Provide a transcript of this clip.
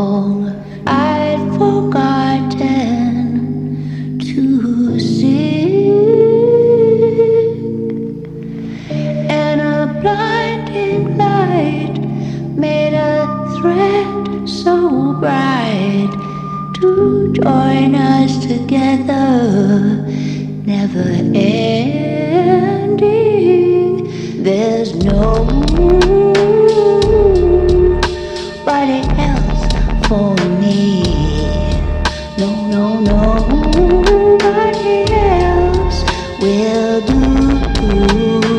long I'd forgotten to sing, and a blinding light made a thread so bright to join us together, never ending. There's nobody else for me. No, no, nobody else will do.